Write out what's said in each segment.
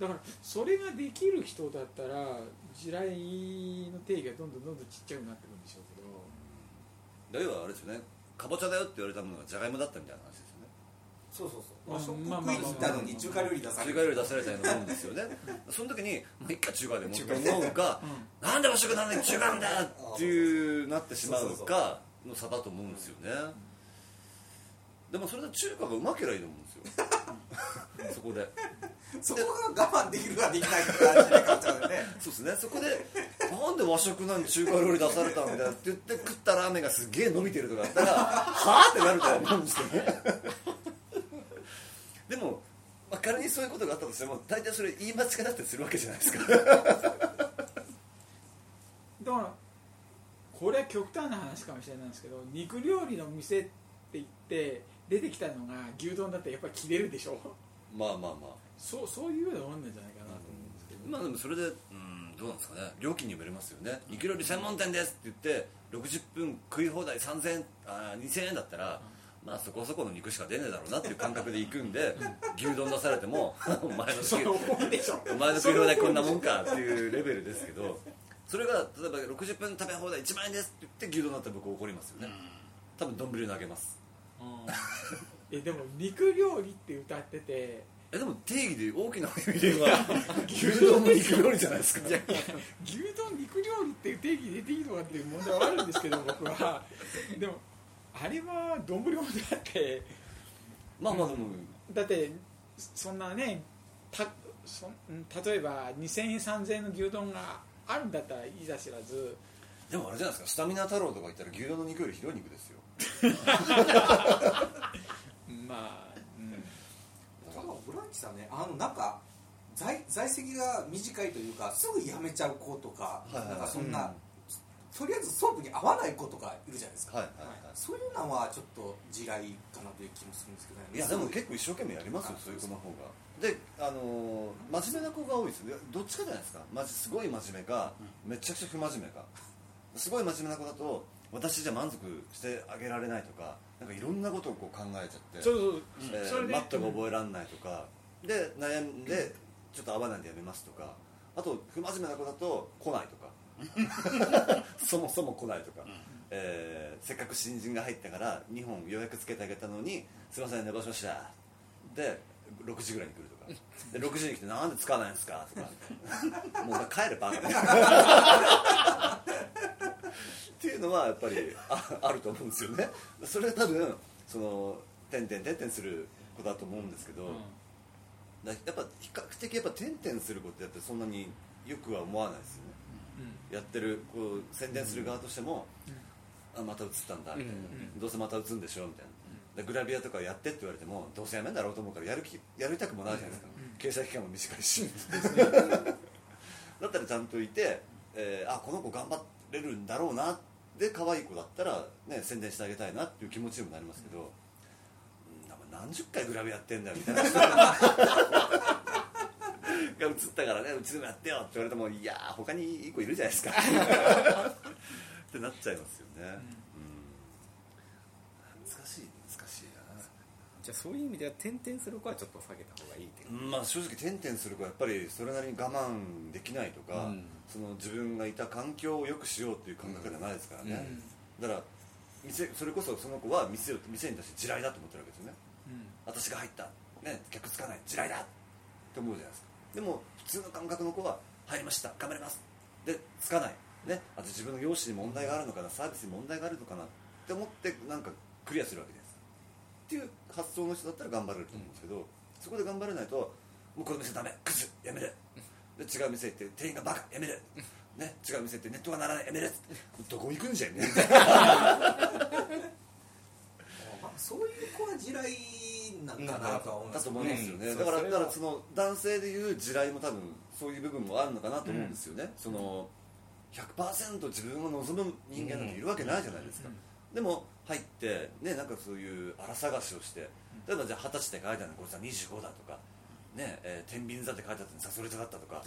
だからそれができる人だったら地雷の定義がどんどんちっちゃくなってくるんでしょうけど、 だからあれですよね、かぼちゃだよって言われたものがじゃがいもだったみたいな話ですよね。 そうそうそう、和食食いに行ったのに中華料理出されたようなもんですよね。その時にもう一回中華でもって思うか、なんで和食なのに中華なんだよっていうなってしまうかの差だと思うんですよね。でもそれで中華がうまければいいと思うんですよそこでそこが我慢できるかできないか感じで買っちゃうよね。 そうですね、そこでなんで和食なのに中華料理出されたんだよって言って食ったラーメンがすげえ伸びてるとかだったらはぁってなるとは思うんですけどねでも、仮にそういうことがあったとしても大体それ言い間違いだったりするわけじゃないですかだからこれは極端な話かもしれないんですけど、肉料理の店って言って出てきたのが牛丼だってやっぱり切れるでしょ。 まあそういうようなもんなんじゃないかなと思うんですけど、 まあでもそれでどうなんですかね、料金にもよりますよね。肉料理専門店ですって言って60分食い放題2000円だったら、まあそこそこの肉しか出ねえだろうなっていう感覚で行くんで牛丼出されてもお前の食い放題こんなもんかっていうレベルですけど、それが例えば60分食べ放題1万円ですって言って牛丼だったら僕怒りますよね。多分丼に投げます。 でも肉料理って歌ってて、 でも定義で大きな意味では牛丼も肉料理じゃないですか。 牛丼肉料理っていう定義でできるのかっていう問題はあるんですけど僕はでもあれは丼物だってまあでもだってそんなね例えば2000円3000円の牛丼があるんだったらいざ知らず、 でもあれじゃないですか、スタミナ太郎とか言ったら牛丼の肉より広い肉ですよブランチさんね、なんか在籍が短いというかすぐ辞めちゃう子とか、なんかそんな、とりあえずソープに合わない子とかいるじゃないですか、そういうのはちょっと地雷かなという気もするんですけどね。 いやでも結構一生懸命やりますよ、そういう子の方が。で真面目な子が多いですよ。どっちかじゃないですか、すごい真面目か、めちゃくちゃ不真面目か。すごい真面目な子だと私じゃ満足してあげられないとか、なんかいろんなことをこう考えちゃって、マットが覚えられないとかで悩んでちょっと合わないんでやめますとか、あと不真面目な子だと来ないとかそもそも来ないとか、せっかく新人が入ったから2本予約つけてあげたのにすいません寝坊しましたで6時ぐらいに来るとかで6時に来てなんで使わないんですかとかもう帰れバカっていうのはやっぱり あると思うんですよね。それは多分その点々する子だと思うんですけど、やっぱ比較的やっぱ点々することってそんなによくは思わないですよね、やってるこう宣伝する側としても、また映ったんだみたいな、どうせまた映るんでしょみたいな、でグラビアとかやってって言われてもどうせやめんだろうと思うからやりたくもないじゃないですか、掲載期間も短いしだったらちゃんといて、この子頑張れるんだろうなで可愛い子だったら、ね、宣伝してあげたいなっていう気持ちにもなりますけど、何十回グラビアやってんだよみたいな人が映ったからねうちでもやってよって言われても、いや他にいい子いるじゃないですかってなっちゃいますよね、難しいな。 じゃあそういう意味では転々する子はちょっと下げた方がいいっていう、 正直転々する子はやっぱりそれなりに我慢できないとか、その自分がいた環境を良くしようっていう感覚じゃないですからね、だからそれこそその子は店に対して地雷だと思ってるわけですよね、私が入った、ね、客つかない地雷だって思うじゃないですか。でも普通の感覚の子は入りました頑張りますでつかない、ね、あと自分の容姿に問題があるのかな、サービスに問題があるのかなって思ってなんかクリアするわけですっていう発想の人だったら頑張れると思うんですけど、そこで頑張れないともうこの店ダメクズやめるで違う店行って店員がバカやめる、ね、違う店行ってネットがならないやめるどこ行くんじゃんねそういう子は地雷なんかなとは思うんですだと思いますよね、だからその男性でいう地雷も多分そういう部分もあるのかなと思うんですよね、その 100% 自分を望む人間なんているわけないじゃないですか、でも入ってね、なんかそういう荒探しをして、例えばじゃあ20歳って書いてあるのこれさ25だとかね、天秤座って書いてあったのにさそれとだったとか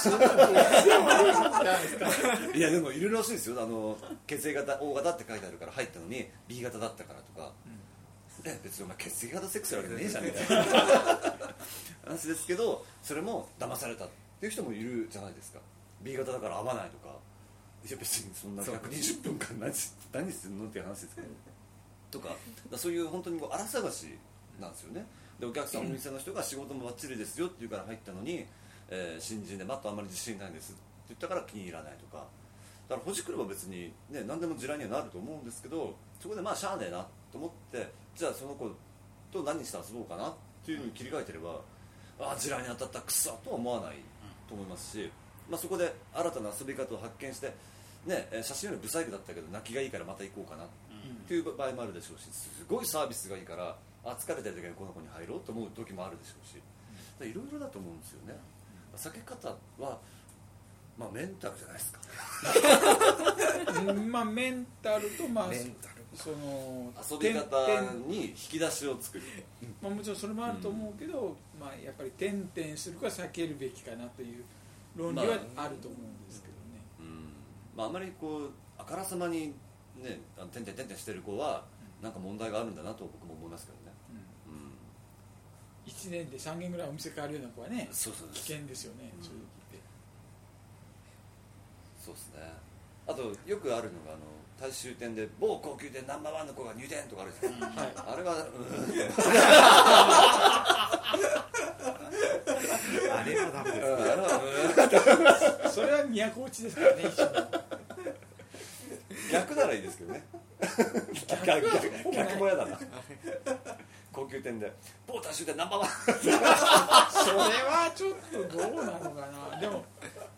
いやでもいるらしいですよ、血液型 O 型って書いてあるから入ったのに B 型だったからとか、 別にお前血液型セックスやるわけねえじゃんみたいな話ですけど、それも騙されたっていう人もいるじゃないですか。 B 型だから合わないとか、いや別にそんな120分間何するのっていう話ですけどとか、そういう本当に荒探しなんですよね。でお客さんお店の人が仕事もバッチリですよって言うから入ったのに、新人でマットあんまり自信ないですって言ったから気に入らないとか、だからほじくれば別に、ね、何でも地雷にはなると思うんですけど、そこでまあしゃあねえなと思って、じゃあその子と何して遊ぼうかなっていうのに切り替えてれば、ああ地雷に当たったくそとは思わないと思いますし、まあ、そこで新たな遊び方を発見して、ね、写真よりブサイクだったけど泣きがいいからまた行こうかなっていう場合もあるでしょうし、すごいサービスがいいから疲れてる時にこの子に入ろうと思う時もあるでしょうし、いろいろだと思うんですよね。避け方は、まあ、メンタルじゃないですかまあメンタルと、まあ、その遊び方に引き出しを作る、 まあ、もちろんそれもあると思うけど、まあ、やっぱり転々するか避けるべきかなという論理はあると思うんですけどね、 まあ、あまりこうあからさまにね転々してる子はなんか問題があるんだなと僕も思いますけどね、 1年で3軒ぐらいお店変わるような子はね、 そう危険ですよね、そういう時って。 そうですね。あとよくあるのが大衆店で某高級店ナンバーワンの子が入店とかあるじゃないですか、あれはあれはダメですね。 それは都落ちですからね、一応逆ならいいですけどね逆も嫌だな高級店で某大衆店ナンバーワンそれはちょっとどうなのかな。でも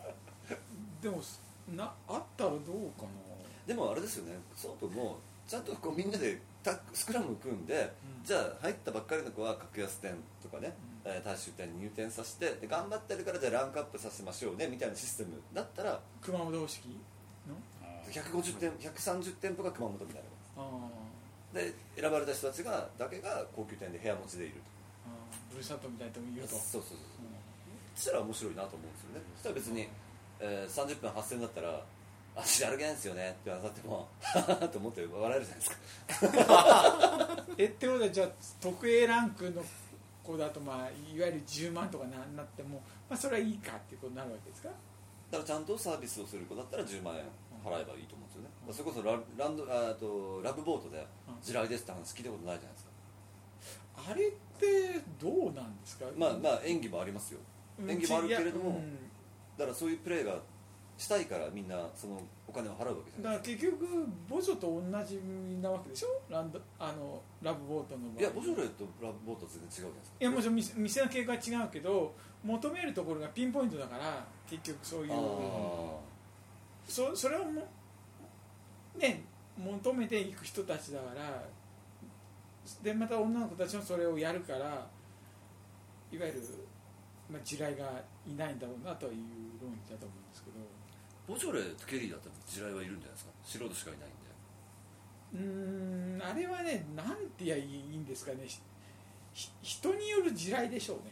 あったらどうかな。 でもあれですよね、外もちゃんとこうみんなでスクラム組んで、じゃあ入ったばっかりの子は格安店とかね、大衆店に入店させて、で頑張ってるからじゃあランクアップさせましょうねみたいなシステムだったら、 熊本方式の 150店130店舗が熊本みたいなで選ばれた人たちだけが高級店で部屋持ちでいると、 ブルーサットみたいな人もいると。 そうそしたら面白いなと思うんですよね。そしたら別に、30分8000だったら足歩けないんですよねって言われてもと思って笑えるじゃないですかってことはじゃあ特 A ランクの子だと、まあ、いわゆる10万とかなっても、まあ、それはいいかっていうことになるわけですか。 だからちゃんとサービスをする子だったら10万円払えばいいと思うんですよね、それこそラブボートで地雷ですって話聞いたことないじゃないですか。 あれってどうなんですか。 まあ演技もありますよ、演技もあるけれども、だからそういうプレーがしたいからみんなそのお金を払うわけじゃないですか。 だから結局ボジョと同じなわけでしょ、ラブボートの場合。 いやボジョレとラブボートは全然違うじゃないですか。 いやもちろん店の経過は違うけど求めるところがピンポイントだから結局そういうそれをね求めていく人たちだから、でまた女の子たちもそれをやるからいわゆる、まあ、地雷がいないんだろうなという論理だと思うんですけど、 ボジョレとケリーだったら地雷はいるんじゃないですか。素人しかいないんで。 あれはね、なんて言えばいいんですかね、人による地雷でしょうね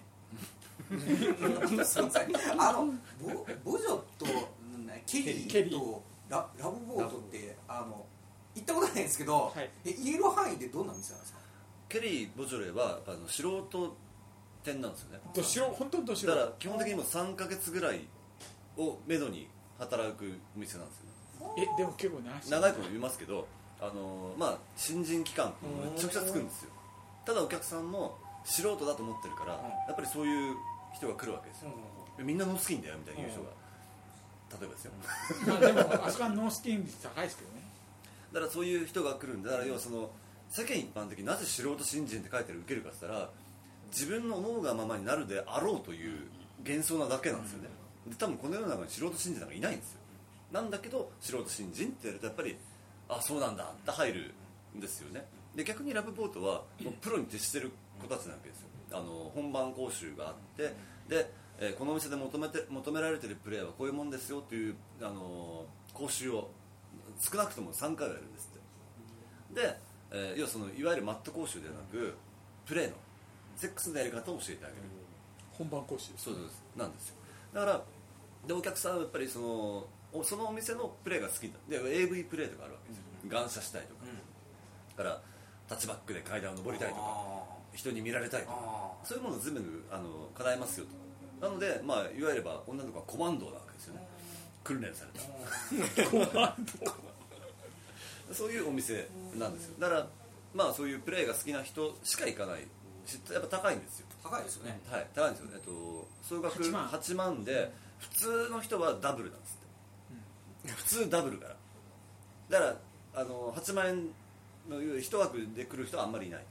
ボジョとケリーとラブボートって行ったことないんですけど、言える範囲でどんな店なんですか。 ケリー・ボジョレは素人店なんですよね。 本当にど素人だから基本的にもう3ヶ月ぐらいをめどに働く店なんですよね。 でも結構長い子もいますけど、まあ新人期間ってめちゃくちゃつくんですよ。ただお客さんも素人だと思ってるから、やっぱりそういう人が来るわけですよ、みんなノースキンだよみたいな言う人が、例えばですよまあでもあそこはノースキン率高いですけどね。 だからそういう人が来るんだ。だから要はその世間一般的になぜ素人新人って書いてる受けるかって言ったら、自分の思うがままになるであろうという幻想なだけなんですよね。で多分この世の中に素人新人なんかいないんですよ。なんだけど素人新人って言われるとやっぱりそうなんだって入るんですよね。で逆にラブボートはもうプロに徹してる子たちなわけですよ。本番講習があってで、このお店で求められてるプレーはこういうもんですよという講習を少なくとも3回はやるんですって。で、要はそのいわゆるマット講習ではなくプレーのセックスのやり方を教えてあげる本番講習。 そうですなんですよ。だからでお客さんはやっぱりそのお店のプレーが好きだで AV プレーとかあるわけですよ、感謝したいとか、だからタッチバックで階段を上りたいとか人に見られたいとかそういうものを全部叶えますよと。なので、まあ、いわゆる女の子はコマンドなわけですよね。訓練されたコマンドそういうお店なんですよ。だからまあそういうプレーが好きな人しか行かないし、やっぱ高いんですよ。 高いですよね。 はい、高いんですよ。総額8万で普通の人はダブルなんですって、普通ダブルからだから8万円の1枠で来る人はあんまりいない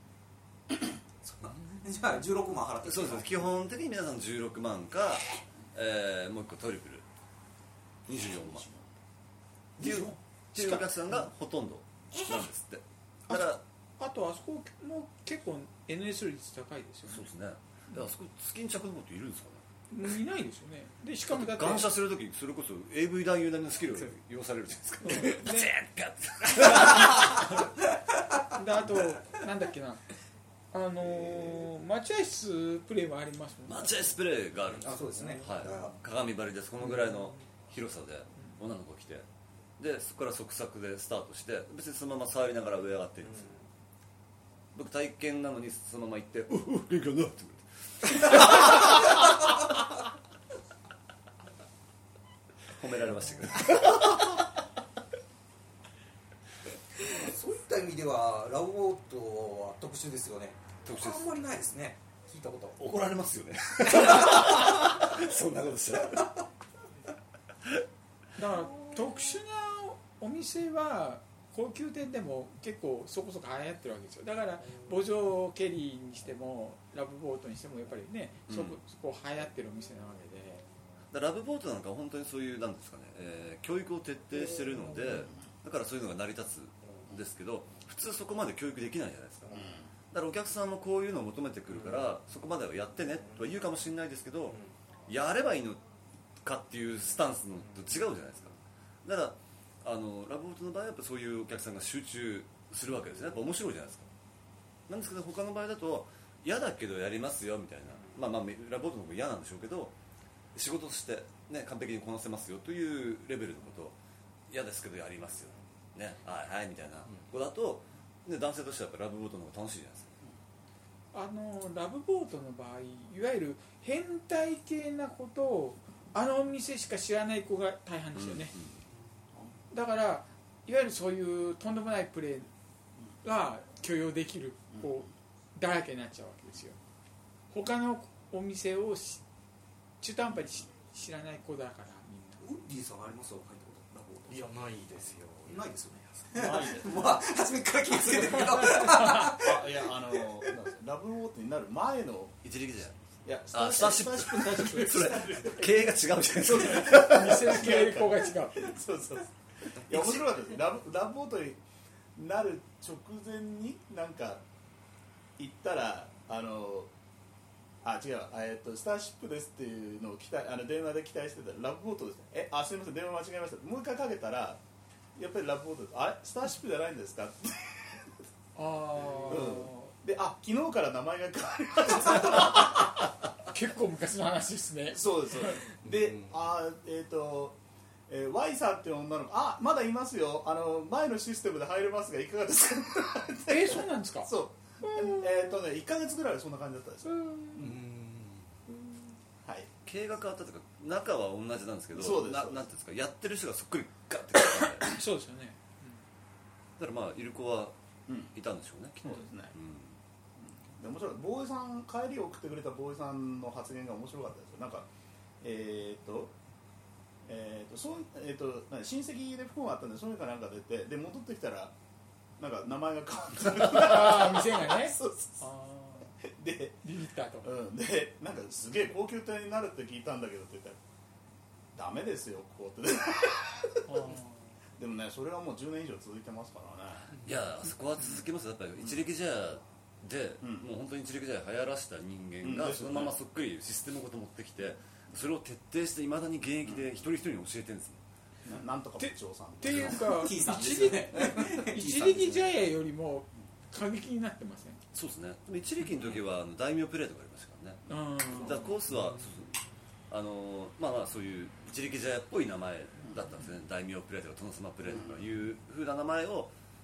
じゃあ16万払ってそうです。基本的に皆さん16万か、もう一個トリプル24万っていうお客さんがほとんどなんですって。だからあとあそこも結構 NS 率高いですよね。 そうですね。あそこスキン着の子っているんですかね。 いないですよね。でしかもだって感謝するときそれこそ AV 男優なりのスキルが要されるじゃないですか。 であとなんだっけな待合室プレイもありますもんね。 待合室プレイがあるんですよ。 そうですね。 はい。鏡張りです。このぐらいの広さで女の子が来て、でそこから即索でスタートして別にそのまま触りながら上上がってるんですよ。僕体験なのにそのまま行って「おお元気だな」って褒められましたけどそういった意味ではラブボートは特殊ですよね。 特殊です。 あんまりないですね。聞いたこと。 怒られますよねそんなことしたら。 だから特殊なお店は高級店でも結構そこそこ流行ってるわけですよ。だからボジョケリーにしてもラブボートにしてもやっぱりね、そこ流行ってるお店なわけで、 ラブボートなんか本当にそういうなんですかね、教育を徹底してるので、だからそういうのが成り立つんですけど、普通そこまで教育できないじゃないですか。だからお客さんもこういうのを求めてくるから、そこまではやってねとは言うかもしれないですけど、やればいいのかっていうスタンスのと違うじゃないですか。だからラブボートの場合はやっぱそういうお客さんが集中するわけですね。やっぱ面白いじゃないですか。なんですけど他の場合だと嫌だけどやりますよみたいな、まあラブボートの方が嫌なんでしょうけど、仕事として、ね、完璧にこなせますよというレベルのことを嫌ですけどやりますよ、ね、はいはいみたいな子だと、ね、男性としてはやっぱラブボートの方が楽しいじゃないですか。 ラブボートの場合いわゆる変態系なことをお店しか知らない子が大半ですよね、だからいわゆるそういうとんでもないプレーが許容できる子だらけになっちゃうわけですよ。他のお店を中途半端に知らない子だからみんな。 ウッディさんありますよ、書いたことラブボート。 いやないですよ。 ないですよね。 ないです。 まあ初めから気をつけてるけどいやラブボートになる前の一力じゃん。 いやスターシップそれ経営が違うじゃないですか。 店の傾向が違う。 そういや面白かったです。ラブボートになる直前になんか行ったら違う、スターシップですっていうのを電話で期待してたらラブボートですね。すみません電話間違えました。もう一回かけたらやっぱりラブボートです。あれスターシップじゃないんですかってで昨日から名前が変わりました結構昔の話ですね。 そうですで、Y さんっていう女の子まだいますよ、前のシステムで入れますがいかがですかそうなんですか。 そう1ヶ月ぐらいはそんな感じだったんですよ。はい、 経営が変わったとか中は同じなんですけど、 そうですなんていうんですか、やってる人がそっくりガッてきたんでそうですよね、 だからいる子はいたんでしょうね、きっと。 そうですね、で面白い。ボーイさん帰りを送ってくれたボーイさんの発言が面白かったですよ。なんか親戚で不幸があったんでそれかなんか出てで戻ってきたらなんか名前が変わった店がねそうでビビったと、 でなんかすげえ高級店になるって聞いたんだけどって言ったらダメですよここってでもねそれはもう10年以上続いてますからね。 いやそこは続きます。やっぱり一力茶屋で、もう本当に一力茶屋流行らした人間がそのままそっくりシステムごと持ってきてそれを徹底していまだに現役で一人一人に教えてるんですもん。 なんとか部長さんっていうか一力茶屋よりも過激になってません？ そうですね。でも一力の時は大名プレーとかありましたからね。だからコースはそういう一力茶屋っぽい名前だったんですね。大名プレーとか殿様プレーとかいう風な名前を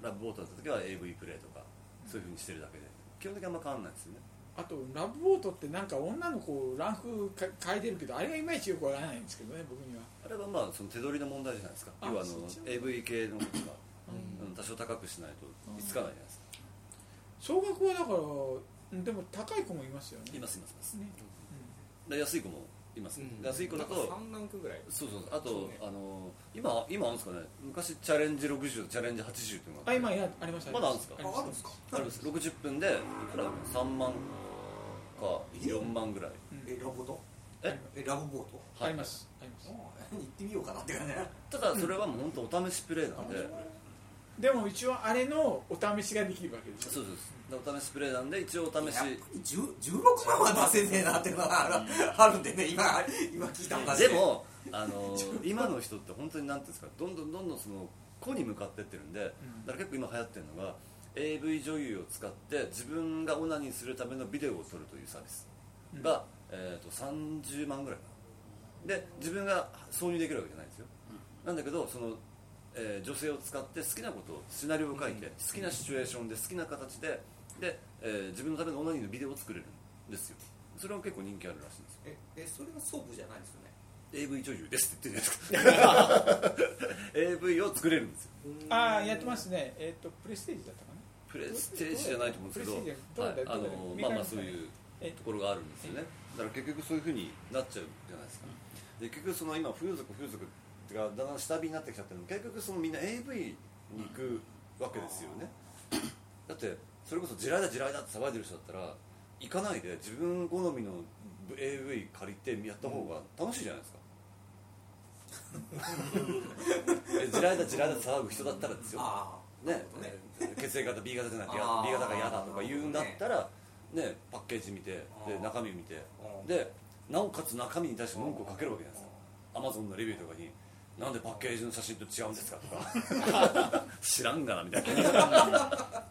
ラブボートだった時は AV プレイとかそういう風にしてるだけで基本的にあんま変わんないですよね。 あとラブボートってなんか女の子ランク変えてるけどあれがいまいちよくわからないんですけどね僕には。 あれはまあその手取りの問題じゃないですか。要はAV 系のことが多少高くしないといつかないじゃないですか。 総額はだからでも高い子もいますよね。 いますね、 うん、 安い子もいます、安い子だと 3ランクぐらい。 そうあと、ね、今あるんですかね。昔チャレンジ60チャレンジ80っていうのが今あります。 まだあるんですか。 あるんですか。 あるんです。60分でいくら3万か4万ぐらい。 ラブボートラブボート、 あります行ってみようかなって感じ。 ただそれはもう本当お試しプレイなんで、 でも一応あれのお試しができるわけですよ。 そうです。お試しプレイなんで一応お試し 16万は出せねえなっていうのがあるんでね、今聞いた話でも今の人って本当になんていうんですか、どんどんその子に向かってってるんで、だから結構今流行ってるのが AV 女優を使って自分がオナニーするためのビデオを撮るというサービスが、30万ぐらいかな。で自分が挿入できるわけじゃないんですよ、なんだけどその女性を使って好きなことをシナリオを書いて、好きなシチュエーションで好きな形で自分のためのオナニーのビデオを作れるんですよ。それは結構人気あるらしいんですよ。 それはソープじゃないですよね。 AV 女優ですって言ってるじゃないですかAV を作れるんですよ。 やってますね。プレステージだったかな。 プレステージじゃないと思うんですけど、まあそういうところがあるんですよね。だから結局そういう風になっちゃうじゃないですか。で結局その今風俗ってかだんだん下火になってきちゃってるの、結局そのみんな AV に行くわけですよね。だってそれこそ地雷だって騒いでる人だったら行かないで自分好みの AV 借りてやった方が楽しいじゃないですか地雷だって騒ぐ人だったらですよ、ね、血 A 型 B 型じゃなくて B 型が嫌だとか言うんだったら、ね、パッケージ見てで中身見てでなおかつ中身に対して文句をかけるわけじゃないですか。 Amazon のレビューとかになんでパッケージの写真と違うんですかとか知らんがなみたいな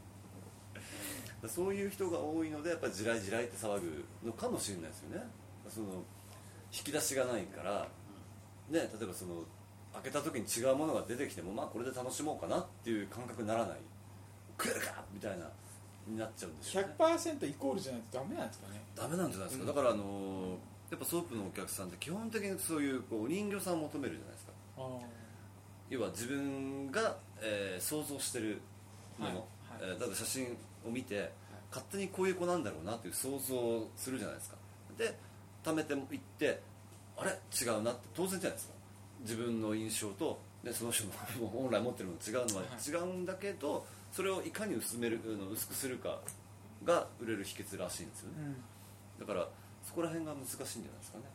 そういう人が多いのでやっぱり地雷って騒ぐのかもしれないですよね。その引き出しがないから、ね、例えばその開けた時に違うものが出てきてもまあこれで楽しもうかなっていう感覚にならない、来るかみたいなになっちゃうんですよね。 100% イコールじゃないとダメなんですかね。 ダメなんじゃないですか。だからやっぱソープのお客さんって基本的にそういうお人形さんを求めるじゃないですか。要は自分が、想像してるもの、だから写真を見て勝手にこういう子なんだろうなっていう想像をするじゃないですか。で貯めていってあれ違うなって当然じゃないですか。自分の印象とでその人の本来持ってるの違うのは違うんだけど、それをいかに薄くするかが売れる秘訣らしいんですよね、だからそこら辺が難しいんじゃないですかね、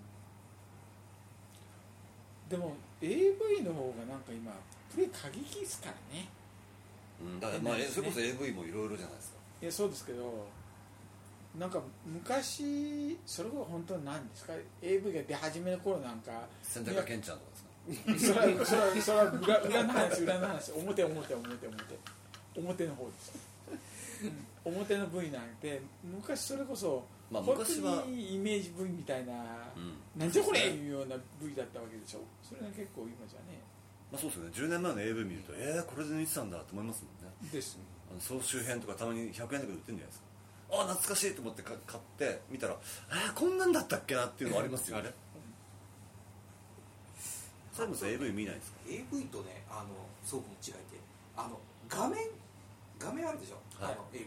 でも AV の方がなんか今プレイ過激ですからね、 だからまあそれこそ AV もいろいろじゃないですか。 いやそうですけどなんか昔それこそ本当に何ですか AV が出始めの頃なんか洗濯ケンちゃんとかですかそれは裏の話表の方です、表の部位なんて昔それこそ、 まあ、 本昔は当にイメージ部位みたいな、なんじゃこれいうような部位だったわけでしょ。それが結構今じゃね、 まあ、そうですよね。10年前の AV 見るとこれで見てたんだと思いますもんね。 です総集編とかたまに100円とかで売ってるんじゃないですか。懐かしいと思って買って見たらこんなんだったっけなっていうのありますよね。それも AV 見ないですか。 AV とねソープの違いって画面あるでしょ、AV って、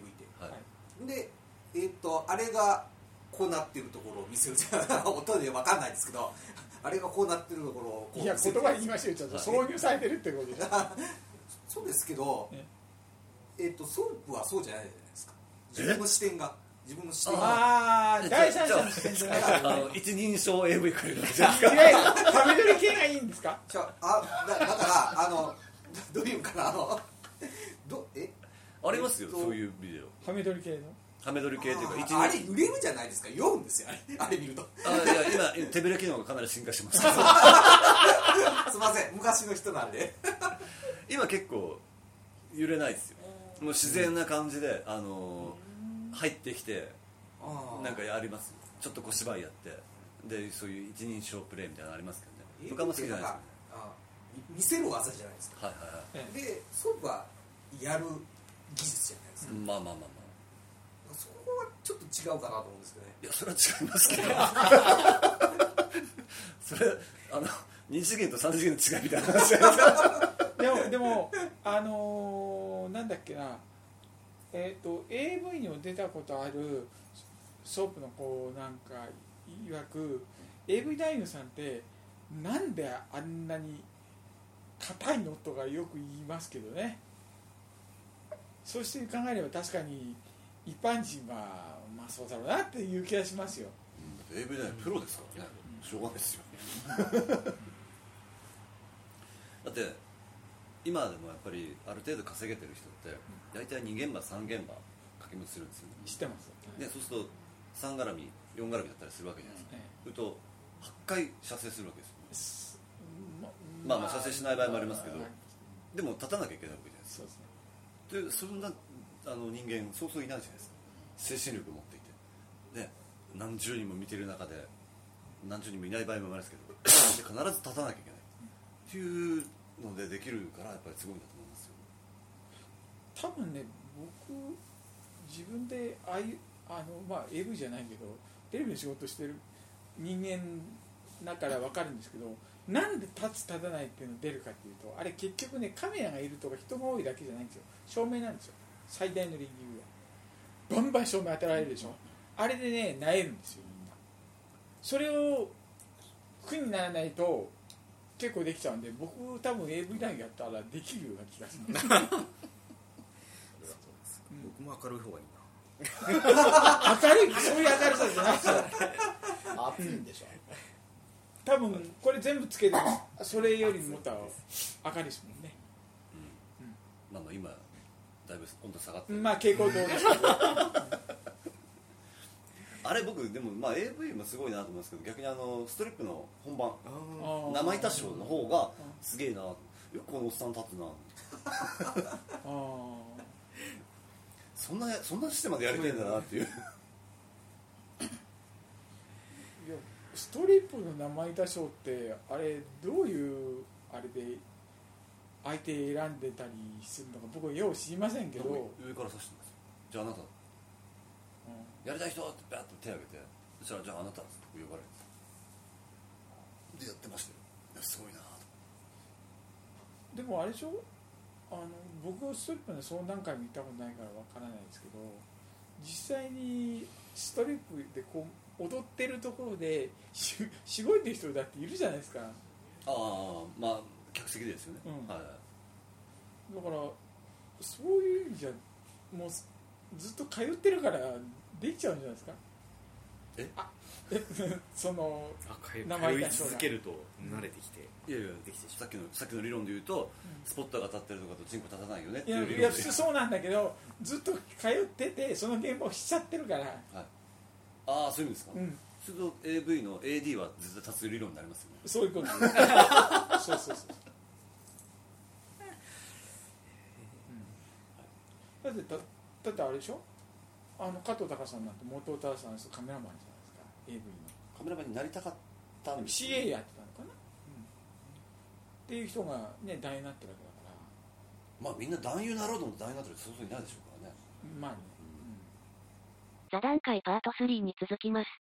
であれがこうなってるところを見せるじゃん音で分かんないですけどあれがこうなってるところをこういや言葉言いましょうちょっと挿入されてるってことでしょそうですけど、ソープはそうじゃないじゃないですか。自分の視点が第三者の視点じゃない一人称 AV 借りるわけじゃないですか。 いやいや食べ取り系がいいんですか。 だからどういうかなありますよ、そういうビデオ。 ハメ撮り系のハメ撮り系というかあれ売れるじゃないですか。酔うんですよあれ見ると。 いや今手ぶれ機能がかなり進化しましたすいません昔の人なんで今結構揺れないですよ。もう自然な感じで入ってきてなんかやります。ちょっと小芝居やってでそういう一人称プレイみたいなのありますけどね。僕はあんま好きじゃないです。 見せる技じゃないですか。でソープはやる技術じゃないですか、 まあまあまあまあ、 そこはちょっと違うかなと思うんですけどね。 いやそれは違いますけどそれ2次元と3次元の違いみたいな話じゃないですか。 でもなんだっけな、AV にも出たことあるソープの子なんか曰く AV 男優さんってなんであんなに硬いのとかよく言いますけどね。そうして考えれば確かに一般人はまあそうだろうなっていう気がしますよ。 だって AV 男優プロですからね、しょうがないですよだって今でもやっぱりある程度稼げてる人って大体2現場3現場掛け持ちするんですよね。 知ってます、 でそうすると3絡み4絡みだったりするわけじゃないですか、それと8回射精するわけですよ、まあ射精しない場合もありますけど、でも立たなきゃいけないわけじゃないですか。そうですね。でそんな人間そうそういないじゃないですか、精神力を持っていて、で何十人も見てる中で何十人もいない場合もありますけどで必ず立たなきゃいけないっていうのでできるからやっぱりすごいんだと思いますよ。 多分ね、僕自分でAV じゃないけどテレビの仕事してる人間だから分かるんですけど、なんで立つ立たないっていうのが出るかっていうと、あれ結局ねカメラがいるとか人が多いだけじゃないんですよ。照明なんですよ、最大の理由は。バンバン照明当てられるでしょ、あれでね萎えるんですよみんな。それを苦にならないと結構できちゃうんで、僕多分 AV 男優やったらできるような気がします僕も明るい方がいいな。 明るい、そういう明るさじゃないですよ暑いんでしょ、 多分これ全部つけてそれよりもっと明るいですもんね。 まあまあ今だいぶ温度下がってる、 まあ傾向どうですけどあれ僕でもまあ AV もすごいなと思うんですけど、逆にストリップの本番生板ショーの方がすげえな、よくこのおっさん立つなそんなしてまでやりたいんだなっていういやストリップの生板ショーってあれどういうあれで相手選んでたりするのか僕はよう知りませんけど、 上から指してますよ。じゃああなた、やりたい人ってバッと手を挙げて、そしたらじゃああなたって呼ばれるんですでやってましたよ。いやすごいなと。 でもあれでしょ、僕はストリップのそう何回も行ったことないからわからないですけど、実際にストリップでこう踊ってるところでしごいてる人だっているじゃないですか。 ああまあ客席でですよね、はい、 だからそういう意味じゃもうずっと通ってるからできちゃうんじゃないですか。その通い続けると慣れてきて、 いやいやできてさっきの理論で言うと、スポットが立ってるとかとチンコ立たないよねっていいう理論で、 や普通そうなんだけどずっと通っててその現場をしちゃってるから、 はい、ああそういう意味ですか、すると AV の AD は絶対立つ理論になりますよね。 そういうことそうそう、だってあれでしょ、加藤隆さんなんて元田さんカメラマンじゃないですか、 AV のカメラマンになりたかったんです、ね、 CA やってたのかな、っていう人がね男優になってるわけだから、 まあみんな男優になろうと思って男優になってる人そうそういないでしょうからね。 まあね、 座談会パート3に続きます。